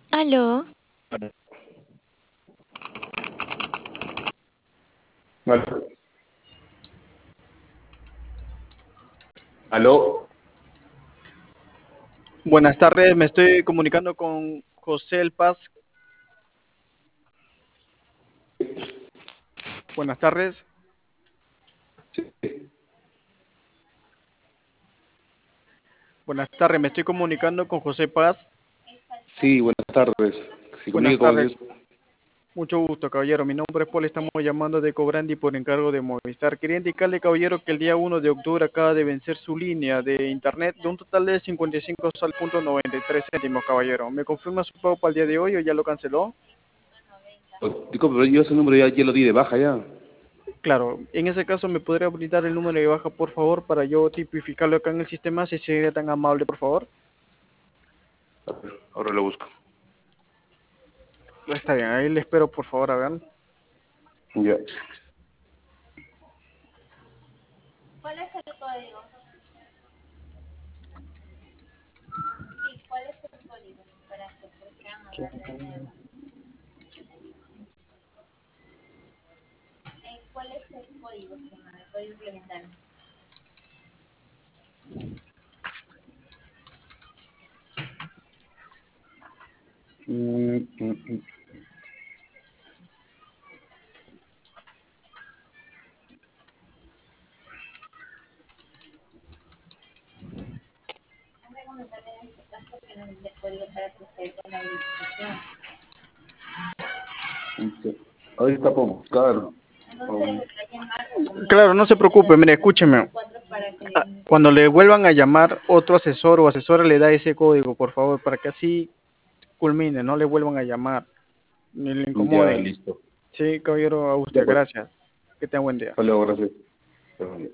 Aló, Aló. Aló. Buenas tardes, me estoy comunicando con José El Paz. Buenas tardes. Buenas tardes, me estoy comunicando con José Paz. Sí, buenas tardes. Si Buenas comunica con tardes, Dios. mucho gusto, caballero. Mi nombre es Paul, estamos llamando de Cobrandi por encargo de Movistar. Quería indicarle, caballero, que el día 1 de octubre acaba de vencer su línea de internet de un total de 55 sol punto 93 céntimos, caballero. ¿Me confirma su pago para el día de hoy o ya lo canceló? Disculpe, pero yo ese número ya lo di de baja ya. Claro, en ese caso, ¿me podría brindar el número de baja, por favor, para yo tipificarlo acá en el sistema, si sería tan amable, por favor? Ahora lo busco. Está bien, ahí le espero, por favor, a ver. Ya. ¿cuál es el código? Sí, ¿cuál es el código? Para que procedan a darle de nuevo. ¿Cuál es el código, estimado? El código implementar. Mm, mm, mm. Es recomendable en este caso que nos dé el código para proceder con la verificación. Ahorita puedo buscar. Entonces, le voy a llamar o Claro, no se comunicarse a preocupe, las mire, escúcheme. 4 para que le Ah, den el cuando le código. vuelvan a llamar, otro asesor o asesora le da ese código, por favor, para que así culmine, no le vuelvan a llamar, ni le Ya, incomoden. listo. Sí, caballero, a Ya usted, pues. gracias. Que tenga buen día. Hasta luego, gracias.